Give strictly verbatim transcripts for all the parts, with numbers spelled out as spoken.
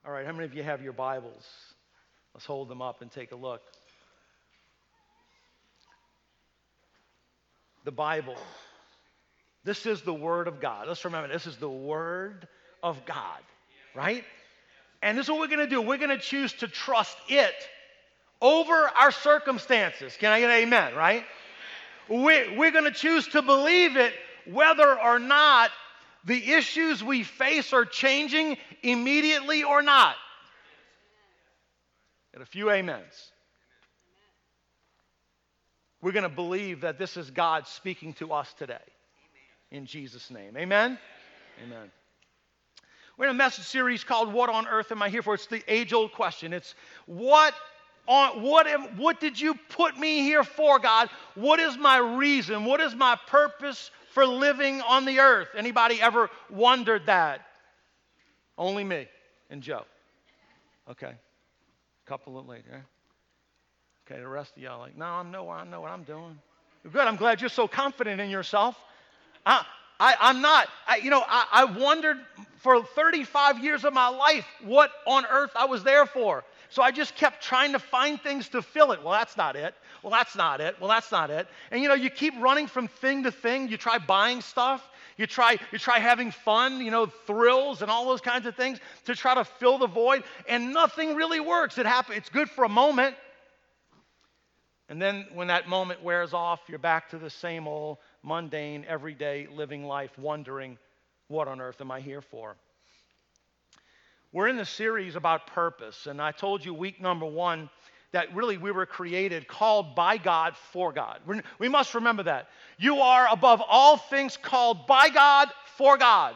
All right, how many of you have your Bibles? Let's hold them up and take a look. The Bible. This is the Word of God. Let's remember, this is the Word of God, right? And this is what we're going to do. We're going to choose to trust it over our circumstances. Can I get an amen, right? We're, we're going to choose to believe it whether or not the issues we face are changing immediately or not. And a few amens. We're going to believe that this is God speaking to us today. In Jesus' name. Amen? Amen. We're in a message series called What on Earth Am I Here For? It's the age-old question. It's what on what am, what did you put me here for, God? What is my reason? What is my purpose for living on the earth? Anybody ever wondered that? Only me and Joe. Okay. A couple of later. Okay, the rest of y'all like, no, I know, I know what I'm doing. Good, I'm glad you're so confident in yourself. I, I, I'm not. I, you know, I, I wondered for thirty-five years of my life what on earth I was there for. So I just kept trying to find things to fill it. Well, that's not it. Well, that's not it. Well, that's not it. And, you know, you keep running from thing to thing. You try buying stuff. You try, you try having fun, you know, thrills and all those kinds of things to try to fill the void. And nothing really works. It happens. It's good for a moment. And then when that moment wears off, you're back to the same old mundane, everyday living life, wondering, what on earth am I here for? We're in the series about purpose. And I told you week number one that really we were created, called by God, for God. We're, we must remember that. You are above all things called by God, for God.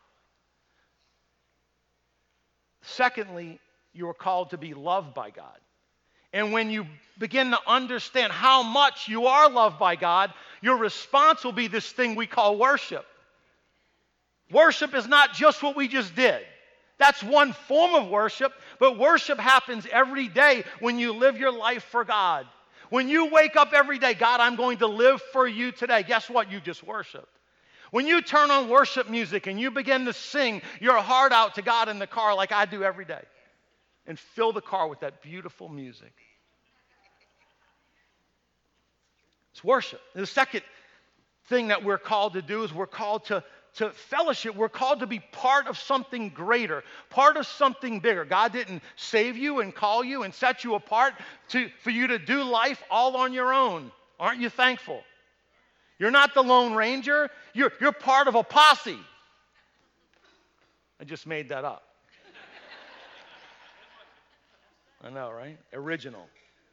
Secondly, you are called to be loved by God. And when you begin to understand how much you are loved by God, your response will be this thing we call worship. Worship is not just what we just did. That's one form of worship, but worship happens every day when you live your life for God. When you wake up every day, God, I'm going to live for you today. Guess what? You just worshiped. When you turn on worship music and you begin to sing your heart out to God in the car like I do every day, and fill the car with that beautiful music. It's worship. The second thing that we're called to do is we're called to, to fellowship. We're called to be part of something greater, part of something bigger. God didn't save you and call you and set you apart to, for you to do life all on your own. Aren't you thankful? You're not the Lone Ranger. You're, you're part of a posse. I just made that up. I know, right? Original.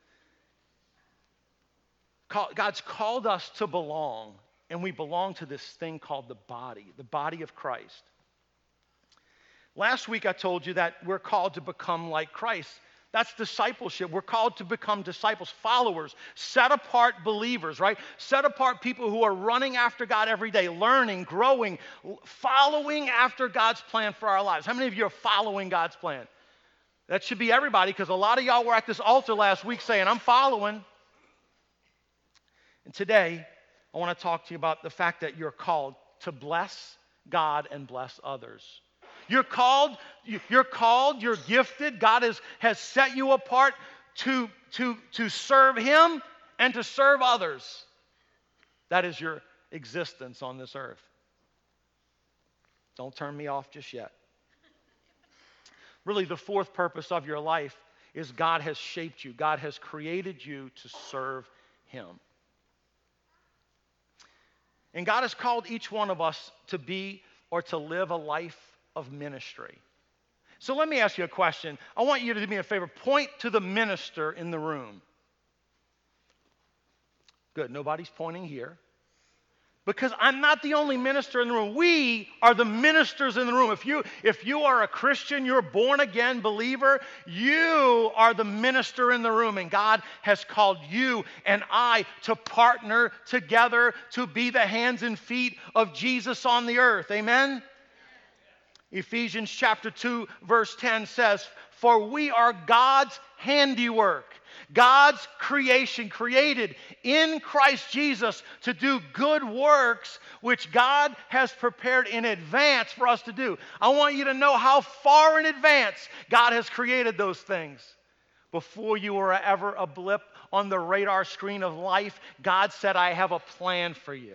God's called us to belong, and we belong to this thing called the body, the body of Christ. Last week I told you that we're called to become like Christ. That's discipleship. We're called to become disciples, followers, set apart believers, right? Set apart people who are running after God every day, learning, growing, following after God's plan for our lives. How many of you are following God's plan? That should be everybody, because a lot of y'all were at this altar last week saying, I'm following. And today, I want to talk to you about the fact that you're called to bless God and bless others. You're called, you're called, you're gifted. God has, has set you apart to, to, to serve Him and to serve others. That is your existence on this earth. Don't turn me off just yet. Really, the fourth purpose of your life is God has shaped you. God has created you to serve Him. And God has called each one of us to be or to live a life of ministry. So let me ask you a question. I want you to do me a favor. Point to the minister in the room. Good, nobody's pointing here. Because I'm not the only minister in the room. We are the ministers in the room. If you, if you are a Christian, you're a born-again believer, you are the minister in the room. And God has called you and I to partner together to be the hands and feet of Jesus on the earth. Amen? Ephesians chapter two, verse ten says, for we are God's handiwork. God's creation, created in Christ Jesus to do good works, which God has prepared in advance for us to do. I want you to know how far in advance God has created those things. Before you were ever a blip on the radar screen of life, God said, I have a plan for you.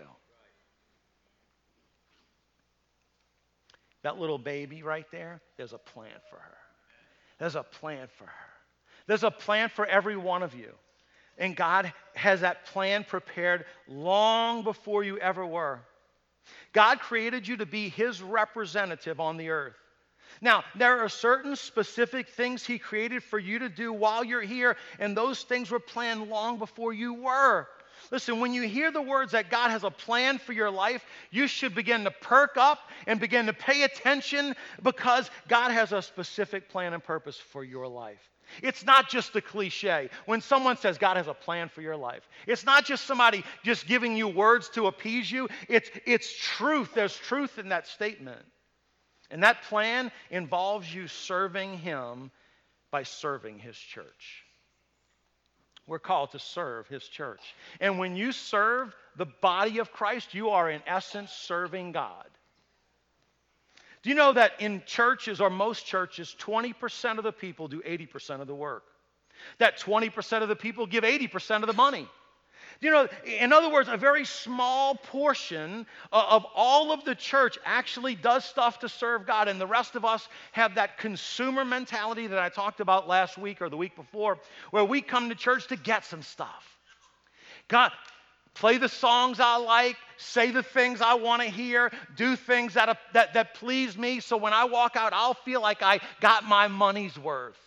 That little baby right there, there's a plan for her. There's a plan for her. There's a plan for every one of you. And God has that plan prepared long before you ever were. God created you to be His representative on the earth. Now, there are certain specific things He created for you to do while you're here, and those things were planned long before you were. Listen, when you hear the words that God has a plan for your life, you should begin to perk up and begin to pay attention, because God has a specific plan and purpose for your life. It's not just a cliche. When someone says God has a plan for your life, it's not just somebody just giving you words to appease you. It's, it's truth. There's truth in that statement. And that plan involves you serving Him by serving His church. We're called to serve His church. And when you serve the body of Christ, you are in essence serving God. Do you know that in churches, or most churches, twenty percent of the people do eighty percent of the work? That twenty percent of the people give eighty percent of the money. You know, in other words, a very small portion of all of the church actually does stuff to serve God, and the rest of us have that consumer mentality that I talked about last week or the week before, where we come to church to get some stuff. God, play the songs I like, say the things I want to hear, do things that, that, that please me, so when I walk out, I'll feel like I got my money's worth.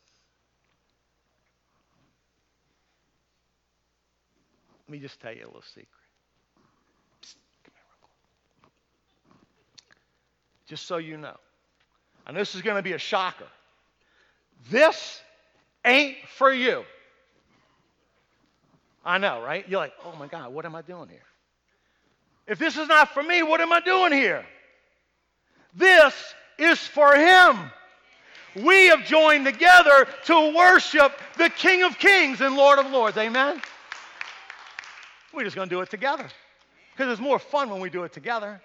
Let me just tell you a little secret. Psst, come here real quick. Just so you know, and this is going to be a shocker, this ain't for you. I know, right? You're like, oh my God, what am I doing here? If this is not for me, what am I doing here? This is for Him. We have joined together to worship the King of Kings and Lord of Lords. Amen? We're just going to do it together, because it's more fun when we do it together.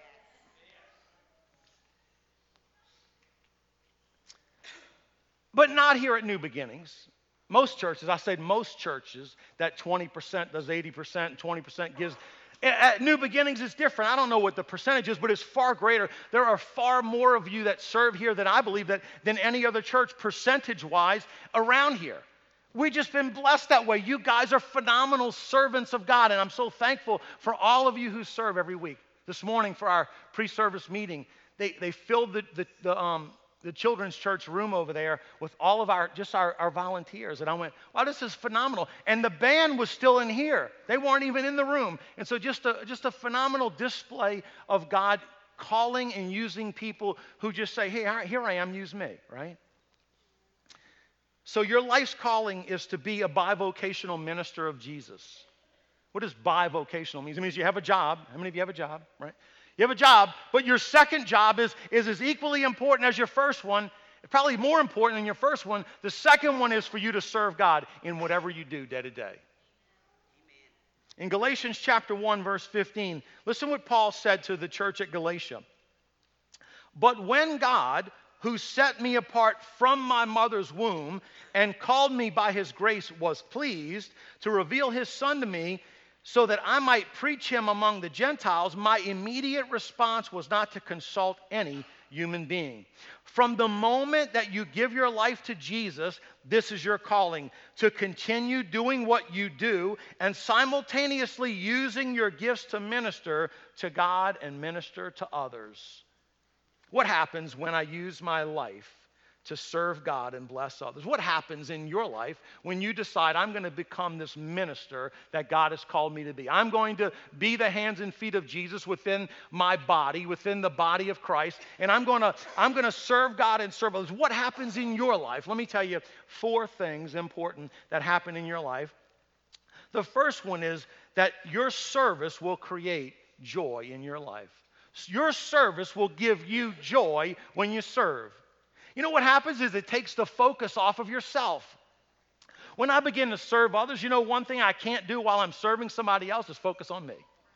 But not here at New Beginnings. Most churches, I said most churches, that twenty percent does eighty percent and twenty percent gives. At New Beginnings, it's different. I don't know what the percentage is, but it's far greater. There are far more of you that serve here than I believe that than any other church, percentage-wise, around here. We've just been blessed that way. You guys are phenomenal servants of God, and I'm so thankful for all of you who serve every week. This morning for our pre-service meeting, they, they filled the, the, the, um, the children's church room over there with all of our, just our, our volunteers. And I went, wow, this is phenomenal. And the band was still in here. They weren't even in the room. And so just a, just a phenomenal display of God calling and using people who just say, hey, here I am, use me, right? So your life's calling is to be a bivocational minister of Jesus. What does bivocational mean? It means you have a job. How many of you have a job, right? You have a job, but your second job is, is as equally important as your first one, probably more important than your first one. The second one is for you to serve God in whatever you do day to day. In Galatians chapter one, verse fifteen, listen what Paul said to the church at Galatia. But when God, who set me apart from my mother's womb and called me by His grace, was pleased to reveal His Son to me so that I might preach Him among the Gentiles, my immediate response was not to consult any human being. From the moment that you give your life to Jesus, this is your calling, to continue doing what you do and simultaneously using your gifts to minister to God and minister to others. What happens when I use my life to serve God and bless others? What happens in your life when you decide I'm going to become this minister that God has called me to be? I'm going to be the hands and feet of Jesus within my body, within the body of Christ, and I'm going to I'm going to serve God and serve others. What happens in your life? Let me tell you four things important that happen in your life. The first one is that your service will create joy in your life. Your service will give you joy when you serve. You know what happens is it takes the focus off of yourself. When I begin to serve others, you know, one thing I can't do while I'm serving somebody else is focus on me.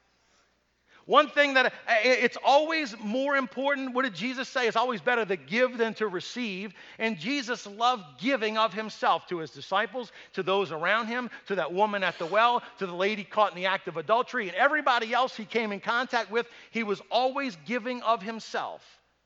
One thing that it's always more important, what did Jesus say? It's always better to give than to receive. And Jesus loved giving of himself to his disciples, to those around him, to that woman at the well, to the lady caught in the act of adultery, and everybody else he came in contact with. He was always giving of himself.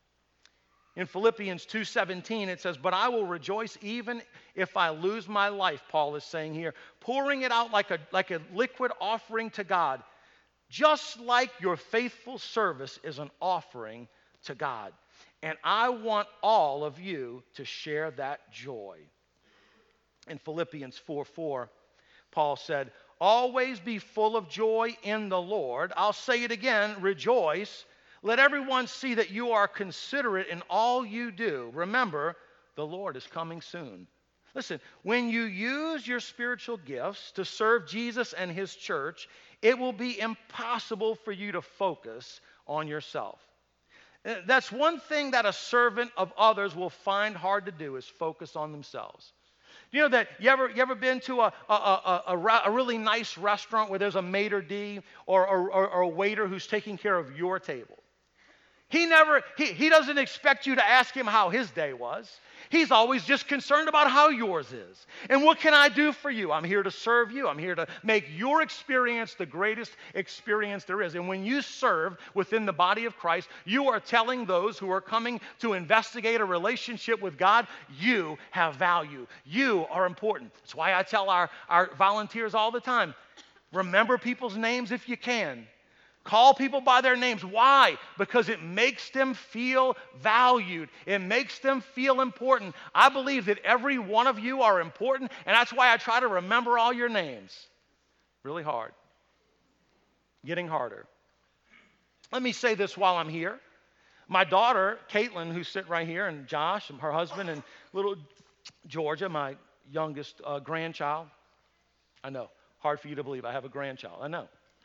In Philippians two seventeen, it says, but I will rejoice even if I lose my life, Paul is saying here, pouring it out like a, like a liquid offering to God. Just like your faithful service is an offering to God. And I want all of you to share that joy. In Philippians four four, Paul said, always be full of joy in the Lord. I'll say it again, rejoice. Let everyone see that you are considerate in all you do. Remember, the Lord is coming soon. Listen, when you use your spiritual gifts to serve Jesus and his church, it will be impossible for you to focus on yourself. That's one thing that a servant of others will find hard to do, is focus on themselves. You know that you ever you ever been to a a, a, a, a really nice restaurant where there's a maitre d' or, or, or, or a waiter who's taking care of your table? He never he, he doesn't expect you to ask him how his day was. He's always just concerned about how yours is. And what can I do for you? I'm here to serve you. I'm here to make your experience the greatest experience there is. And when you serve within the body of Christ, you are telling those who are coming to investigate a relationship with God, you have value. You are important. That's why I tell our, our volunteers all the time, remember people's names if you can. Call people by their names. Why? Because it makes them feel valued. It makes them feel important. I believe that every one of you are important, and that's why I try to remember all your names. Really hard. Getting harder. Let me say this while I'm here. My daughter, Caitlin, who's sitting right here, and Josh, and her husband, and little Georgia, my youngest uh, grandchild. I know. Hard for you to believe I have a grandchild. I know.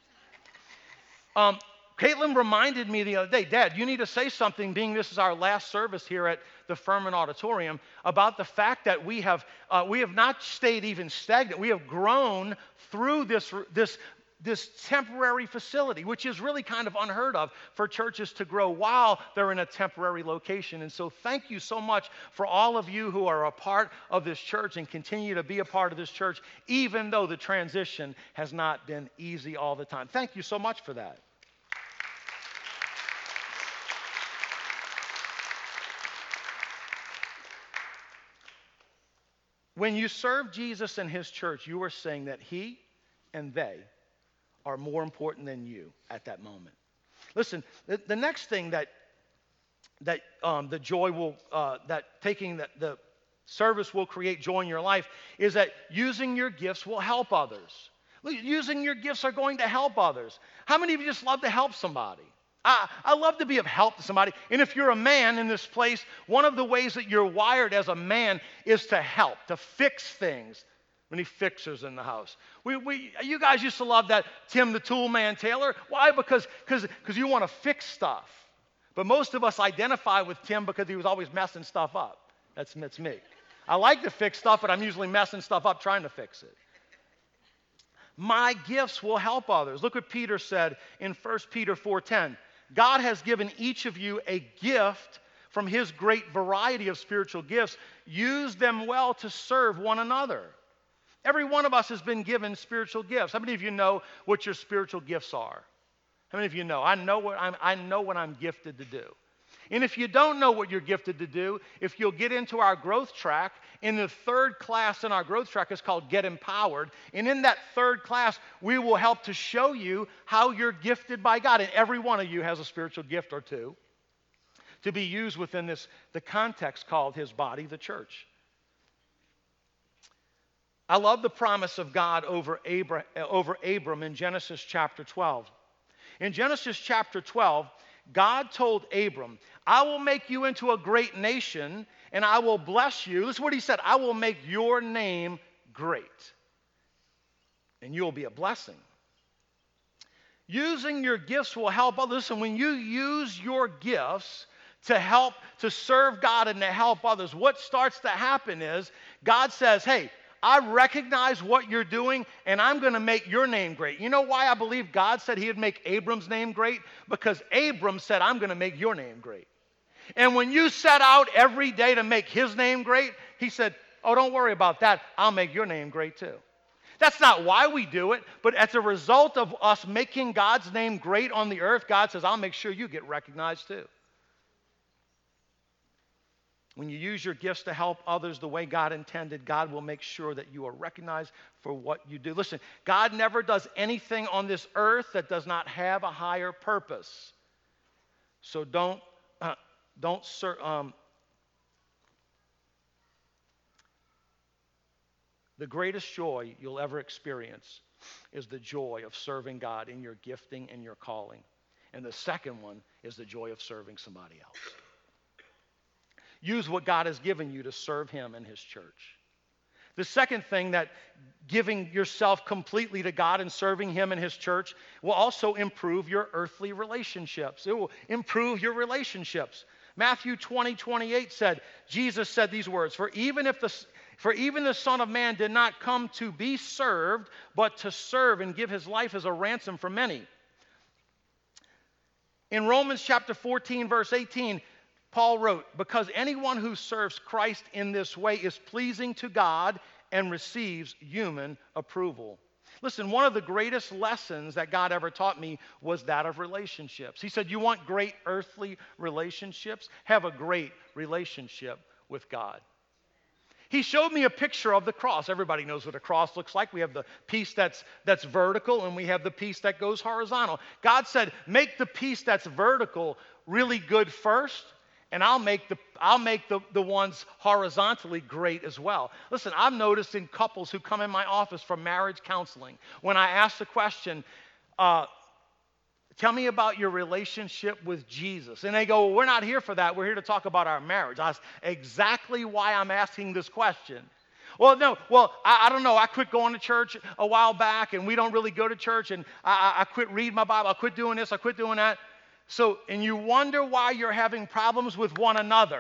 Um, Caitlin reminded me the other day, Dad, you need to say something, being this is our last service here at the Furman Auditorium, about the fact that we have uh, we have not stayed even stagnant. We have grown through this this this temporary facility, which is really kind of unheard of for churches to grow while they're in a temporary location. And so thank you so much for all of you who are a part of this church and continue to be a part of this church, even though the transition has not been easy all the time. Thank you so much for that. When you serve Jesus and his church, you are saying that he and they are more important than you at that moment. Listen, the, the next thing that that um, the joy will, uh, that taking the, the service will create joy in your life is that using your gifts will help others. Using your gifts are going to help others. How many of you just love to help somebody? I, I love to be of help to somebody. And if you're a man in this place, one of the ways that you're wired as a man is to help, to fix things. Many fixers in the house. We, we, you guys used to love that Tim the Tool Man Taylor. Why? Because because you want to fix stuff. But most of us identify with Tim because he was always messing stuff up. That's, that's me. I like to fix stuff, but I'm usually messing stuff up trying to fix it. My gifts will help others. Look what Peter said in First Peter four ten. God has given each of you a gift from his great variety of spiritual gifts. Use them well to serve one another. Every one of us has been given spiritual gifts. How many of you know what your spiritual gifts are? How many of you know? I know what I'm, I know what I'm gifted to do. And if you don't know what you're gifted to do, if you'll get into our growth track, in the third class in our growth track is called Get Empowered. And in that third class, we will help to show you how you're gifted by God. And every one of you has a spiritual gift or two to be used within this, the context called his body, the church. I love the promise of God over Abram, over Abram in Genesis chapter twelve. In Genesis chapter twelve, God told Abram, I will make you into a great nation, and I will bless you. This is what he said, I will make your name great, and you'll be a blessing. Using your gifts will help others. Listen, when you use your gifts to help, to serve God and to help others, what starts to happen is God says, hey, I recognize what you're doing, and I'm going to make your name great. You know why I believe God said he would make Abram's name great? Because Abram said, I'm going to make your name great. And when you set out every day to make his name great, he said, oh, don't worry about that. I'll make your name great too. That's not why we do it, but as a result of us making God's name great on the earth, God says, I'll make sure you get recognized too. When you use your gifts to help others the way God intended, God will make sure that you are recognized for what you do. Listen, God never does anything on this earth that does not have a higher purpose. So don't, uh, don't, um, the greatest joy you'll ever experience is the joy of serving God in your gifting and your calling. And the second one is the joy of serving somebody else. Use what God has given you to serve him and his church. The second thing, that giving yourself completely to God and serving him and his church will also improve your earthly relationships. It will improve your relationships. Matthew twenty, twenty-eight said, Jesus said these words, For even if the For even the Son of Man did not come to be served, but to serve and give his life as a ransom for many. In Romans chapter fourteen, verse eighteen, Paul wrote, because anyone who serves Christ in this way is pleasing to God and receives human approval. Listen, one of the greatest lessons that God ever taught me was that of relationships. He said, you want great earthly relationships? Have a great relationship with God. He showed me a picture of the cross. Everybody knows what a cross looks like. We have the piece that's, that's vertical, and we have the piece that goes horizontal. God said, make the piece that's vertical really good first, and I'll make the I'll make the, the ones horizontally great as well. Listen, I've noticed in couples who come in my office for marriage counseling, when I ask the question, uh, tell me about your relationship with Jesus. And they go, well, we're not here for that. We're here to talk about our marriage. That's exactly why I'm asking this question. Well, no, well, I, I don't know. I quit going to church a while back, and we don't really go to church, and I, I quit reading my Bible. I quit doing this. I quit doing that. So, and you wonder why you're having problems with one another.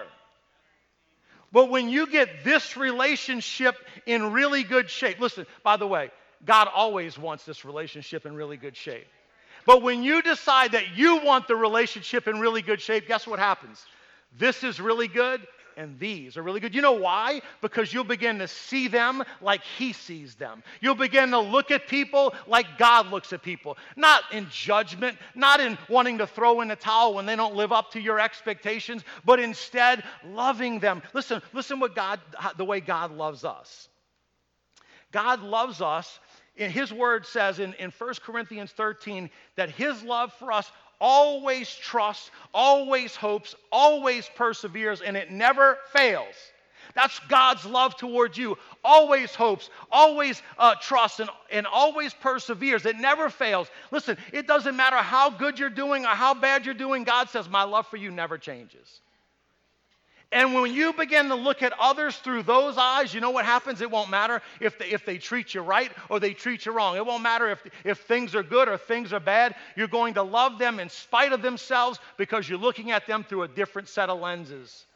But when you get this relationship in really good shape, listen, by the way, God always wants this relationship in really good shape. But when you decide that you want the relationship in really good shape, guess what happens? This is really good, and these are really good. You know why? Because you'll begin to see them like he sees them. You'll begin to look at people like God looks at people. Not in judgment, not in wanting to throw in the towel when they don't live up to your expectations, but instead loving them. Listen, listen what God, the way God loves us. God loves us. And his word says in, in First Corinthians thirteen that his love for us always trusts, always hopes, always perseveres, and it never fails. That's God's love towards you. Always hopes, always uh, trusts, and, and always perseveres. It never fails. Listen, it doesn't matter how good you're doing or how bad you're doing. God says, my love for you never changes. And when you begin to look at others through those eyes, you know what happens? It won't matter if they, if they treat you right or they treat you wrong. It won't matter if, if things are good or things are bad. You're going to love them in spite of themselves because you're looking at them through a different set of lenses.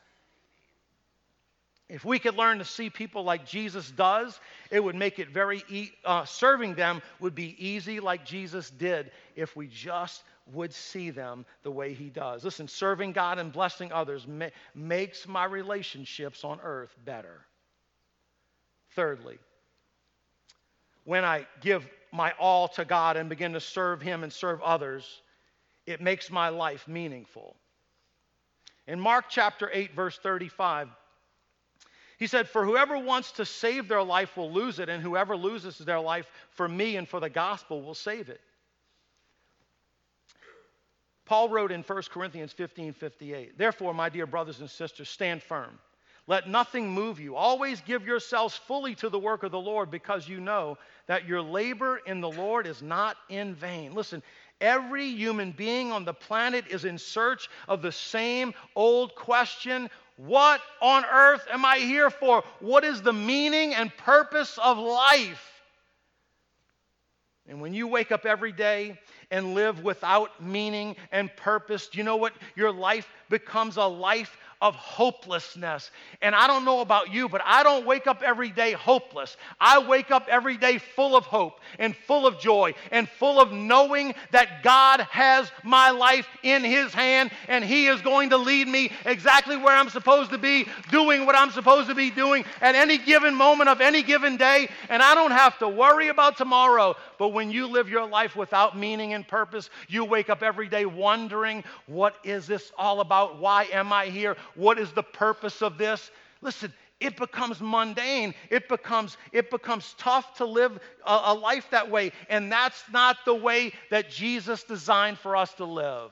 If we could learn to see people like Jesus does, it would make it very, e- uh, serving them would be easy like Jesus did if we just would see them the way he does. Listen, serving God and blessing others ma- makes my relationships on earth better. Thirdly, when I give my all to God and begin to serve him and serve others, it makes my life meaningful. In Mark chapter eight, verse thirty-five, he said, for whoever wants to save their life will lose it, and whoever loses their life for me and for the gospel will save it. Paul wrote in First Corinthians fifteen fifty-eight, therefore, my dear brothers and sisters, stand firm. Let nothing move you. Always give yourselves fully to the work of the Lord, because you know that your labor in the Lord is not in vain. Listen, every human being on the planet is in search of the same old question: what on earth am I here for? What is the meaning and purpose of life? And when you wake up every day and live without meaning and purpose, do you know what? Your life becomes a life of hopelessness. And I don't know about you, but I don't wake up every day hopeless. I wake up every day full of hope and full of joy and full of knowing that God has my life in His hand and He is going to lead me exactly where I'm supposed to be, doing what I'm supposed to be doing at any given moment of any given day. And I don't have to worry about tomorrow. But when you live your life without meaning and purpose, you wake up every day wondering, what is this all about? Why am I here? What is the purpose of this? Listen, it becomes mundane. It becomes, it becomes tough to live a, a life that way. And that's not the way that Jesus designed for us to live.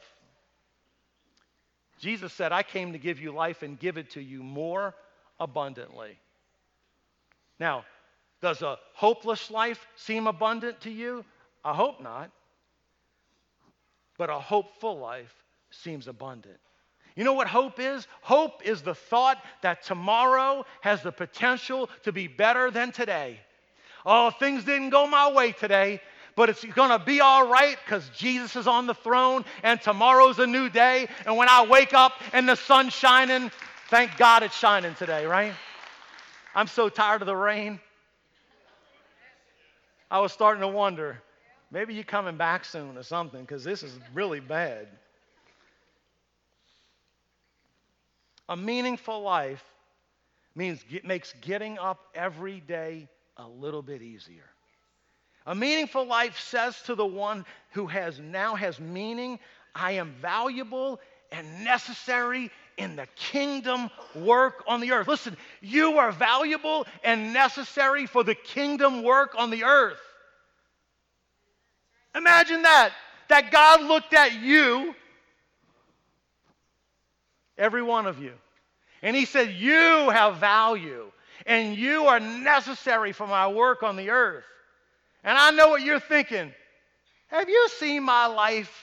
Jesus said, I came to give you life and give it to you more abundantly. Now, does a hopeless life seem abundant to you? I hope not. But a hopeful life seems abundant. You know what hope is? Hope is the thought that tomorrow has the potential to be better than today. Oh, things didn't go my way today, but it's going to be all right because Jesus is on the throne and tomorrow's a new day. And when I wake up and the sun's shining, thank God it's shining today, right? I'm so tired of the rain. I was starting to wonder, maybe you're coming back soon or something because this is really bad. A meaningful life means it makes getting up every day a little bit easier. A meaningful life says to the one who has now has meaning, I am valuable and necessary in the kingdom work on the earth. Listen, you are valuable and necessary for the kingdom work on the earth. Imagine that, that God looked at you, every one of you, and He said, you have value and you are necessary for my work on the earth. And I know what you're thinking. Have you seen my life?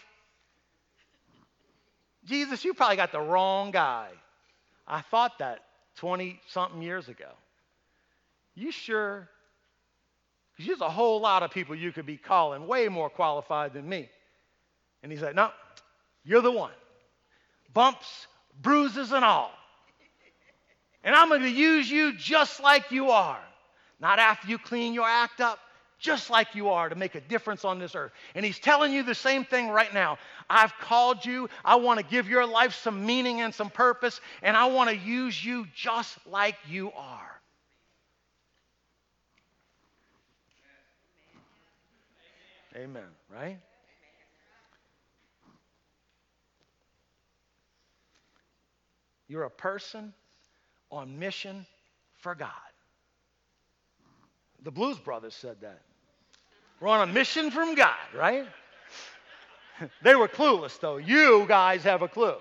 Jesus, you probably got the wrong guy. I thought that twenty-something years ago. You sure? Because there's a whole lot of people you could be calling way more qualified than me. And He said, no, you're the one. Bumps, bruises, and all. And I'm going to use you just like you are. Not after you clean your act up, just like you are to make a difference on this earth. And He's telling you the same thing right now. I've called you. I want to give your life some meaning and some purpose, and I want to use you just like you are. Amen, right? You're a person on mission for God. The Blues Brothers said that. We're on a mission from God, right? They were clueless, though. You guys have a clue.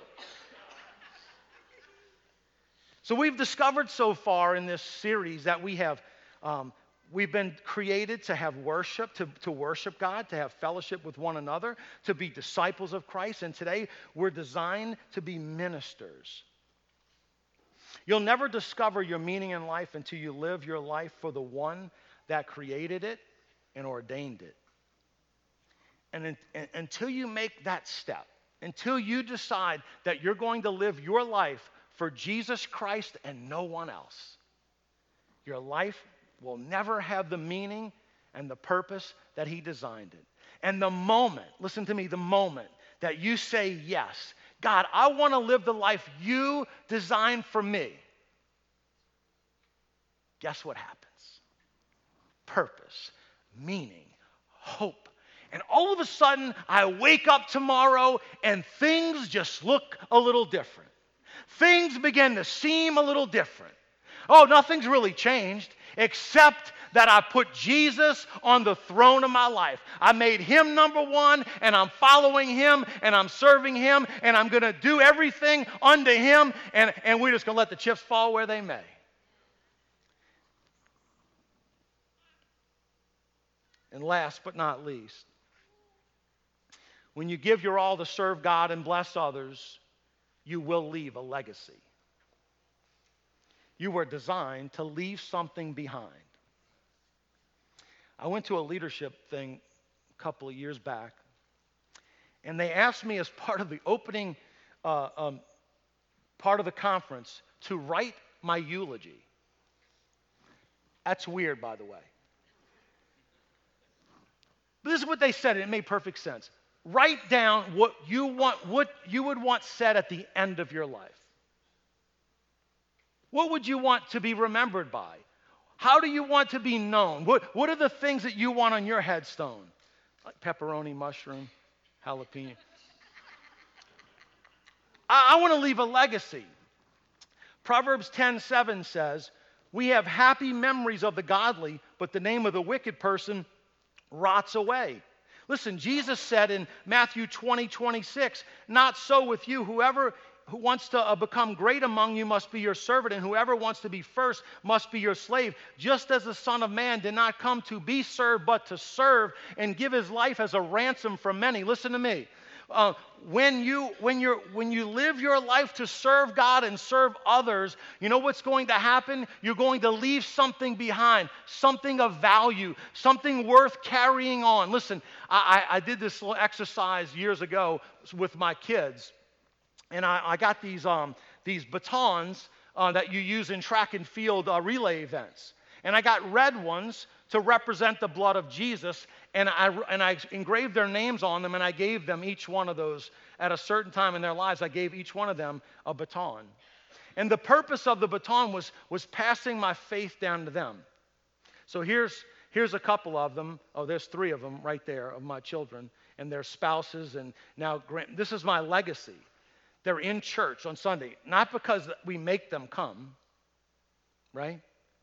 So we've discovered so far in this series that we have, um, we've been created to have worship, to, to worship God, to have fellowship with one another, to be disciples of Christ. And today we're designed to be ministers. You'll never discover your meaning in life until you live your life for the one that created it and ordained it. And, in, and until you make that step, until you decide that you're going to live your life for Jesus Christ and no one else, your life will never have the meaning and the purpose that He designed it. And the moment, listen to me, the moment that you say yes, God, I want to live the life you designed for me, guess what happens? Purpose, meaning, hope. And all of a sudden, I wake up tomorrow and things just look a little different. Things begin to seem a little different. Oh, nothing's really changed except that I put Jesus on the throne of my life. I made Him number one, and I'm following Him, and I'm serving Him, and I'm going to do everything unto Him, and, and we're just going to let the chips fall where they may. And last but not least, when you give your all to serve God and bless others, you will leave a legacy. You were designed to leave something behind. I went to a leadership thing a couple of years back, and they asked me as part of the opening uh, um, part of the conference to write my eulogy. That's weird, by the way. But this is what they said, and it made perfect sense. Write down what you want, what you would want said at the end of your life. What would you want to be remembered by? How do you want to be known? What, what are the things that you want on your headstone? Like pepperoni, mushroom, jalapeno. I, I want to leave a legacy. Proverbs ten seven says, we have happy memories of the godly, but the name of the wicked person rots away. Listen, Jesus said in Matthew twenty twenty-six, not so with you. Whoever who wants to uh, become great among you must be your servant, and whoever wants to be first must be your slave. Just as the Son of Man did not come to be served, but to serve and give his life as a ransom for many. Listen to me. Uh, when you when you when you live your life to serve God and serve others, you know what's going to happen? You're going to leave something behind, something of value, something worth carrying on. Listen, I, I, I did this little exercise years ago with my kids, and I, I got these um, these batons uh, that you use in track and field uh, relay events, and I got red ones to represent the blood of Jesus, and I, and I engraved their names on them, and I gave them each one of those at a certain time in their lives. I gave each one of them a baton. And the purpose of the baton was, was passing my faith down to them. So here's, here's a couple of them. Oh, there's three of them right there of my children and their spouses. And now this is my legacy. They're in church on Sunday, not because we make them come, right?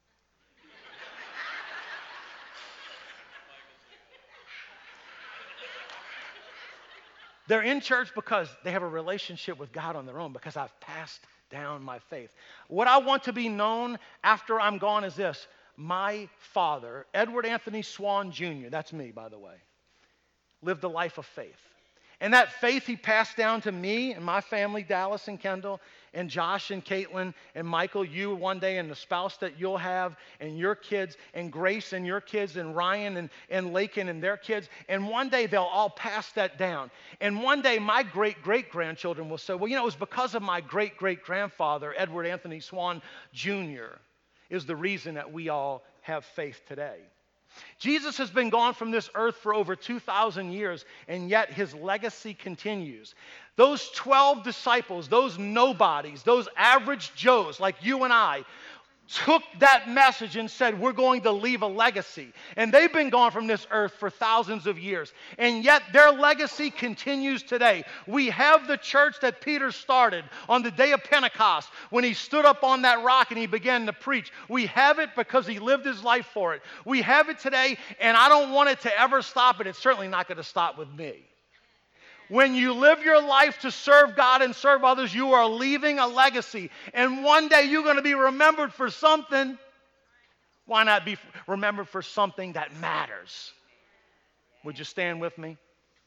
They're in church because they have a relationship with God on their own, because I've passed down my faith. What I want to be known after I'm gone is this. My father, Edward Anthony Swan Junior, that's me, by the way, lived a life of faith. And that faith he passed down to me and my family, Dallas and Kendall, and Josh and Caitlin and Michael, you one day, and the spouse that you'll have, and your kids, and Grace and your kids, and Ryan and, and Lakin and their kids. And one day they'll all pass that down. And one day my great-great-grandchildren will say, well, you know, it was because of my great-great-grandfather, Edward Anthony Swan Junior, is the reason that we all have faith today. Jesus has been gone from this earth for over two thousand years, and yet his legacy continues. Those twelve disciples, those nobodies, those average Joes like you and I, took that message and said, we're going to leave a legacy. And they've been gone from this earth for thousands of years. And yet their legacy continues today. We have the church that Peter started on the day of Pentecost when he stood up on that rock and he began to preach. We have it because he lived his life for it. We have it today, and I don't want it to ever stop, and it's certainly not going to stop with me. When you live your life to serve God and serve others, you are leaving a legacy. And one day you're going to be remembered for something. Why not be remembered for something that matters? Would you stand with me?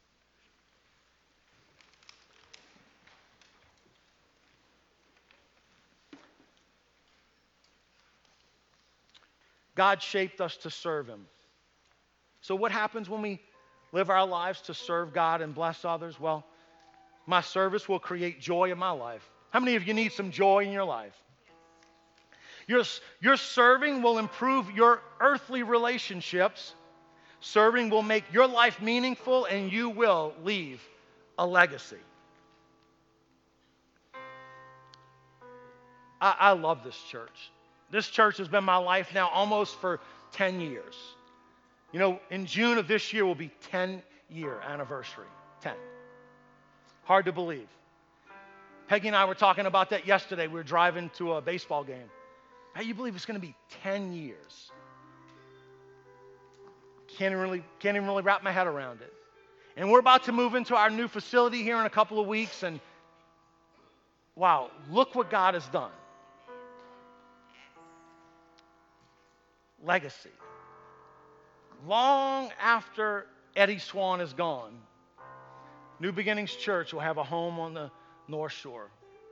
God shaped us to serve him. So what happens when we live our lives to serve God and bless others? Well, my service will create joy in my life. How many of you need some joy in your life? Your, your serving will improve your earthly relationships. Serving will make your life meaningful, and you will leave a legacy. I, I love this church. This church has been my life now almost for ten years. You know, in June of this year will be ten-year anniversary. ten. Hard to believe. Peggy and I were talking about that yesterday. We were driving to a baseball game. How do you believe it's going to be ten years? Can't even really, can't even really wrap my head around it. And we're about to move into our new facility here in a couple of weeks, and wow, look what God has done. Legacy. Long after Eddie Swan is gone, New Beginnings Church will have a home on the North Shore.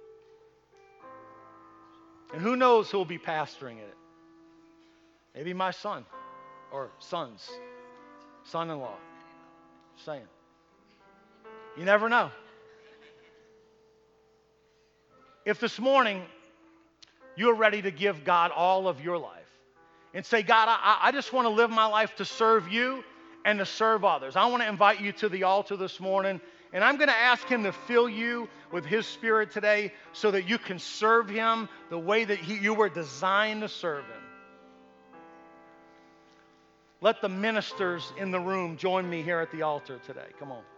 And who knows who will be pastoring it? Maybe my son or sons, son-in-law. Just saying. You never know. if this morning you're ready to give God all of your life and say, God, I, I just want to live my life to serve you and to serve others, I want to invite you to the altar this morning, and I'm going to ask him to fill you with his Spirit today so that you can serve him the way that he, you were designed to serve him. Let the ministers in the room join me here at the altar today. Come on.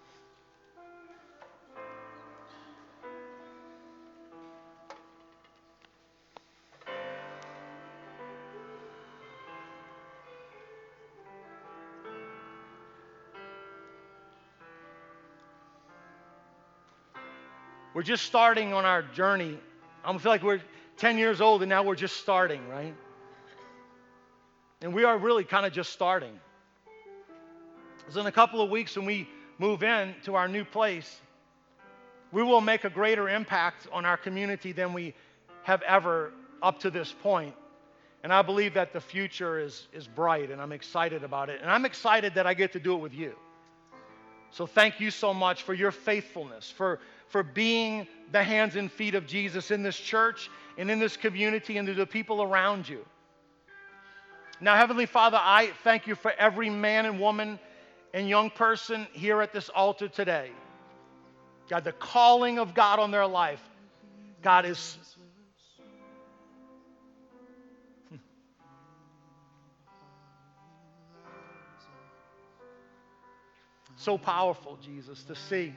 We're just starting on our journey. I feel like we're ten years old and now we're just starting, right? And we are really kind of just starting. Because in a couple of weeks when we move in to our new place, we will make a greater impact on our community than we have ever up to this point. And I believe that the future is, is bright, and I'm excited about it. And I'm excited that I get to do it with you. So thank you so much for your faithfulness, for, for being the hands and feet of Jesus in this church and in this community and to the people around you. Now, Heavenly Father, I thank you for every man and woman and young person here at this altar today. God, the calling of God on their life, God, is so powerful, Jesus, to see.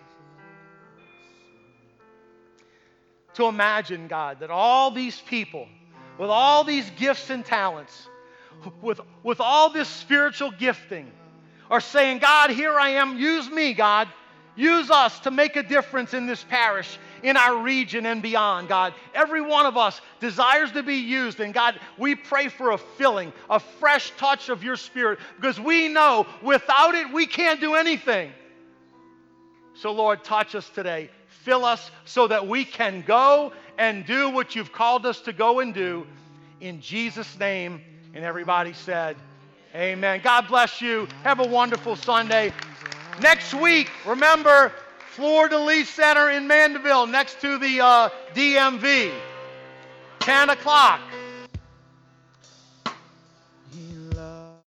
To imagine, God, that all these people with all these gifts and talents, with, with all this spiritual gifting, are saying, God, here I am, use me, God. Use us to make a difference in this parish, in our region and beyond, God. Every one of us desires to be used, and God, we pray for a filling, a fresh touch of your Spirit, because we know without it we can't do anything. So Lord, touch us today. Fill us so that we can go and do what you've called us to go and do. In Jesus' name, and everybody said, amen. God bless you. Have a wonderful Sunday. Next week, remember, Fleur de Lis Center in Mandeville, next to the uh, D M V, ten o'clock.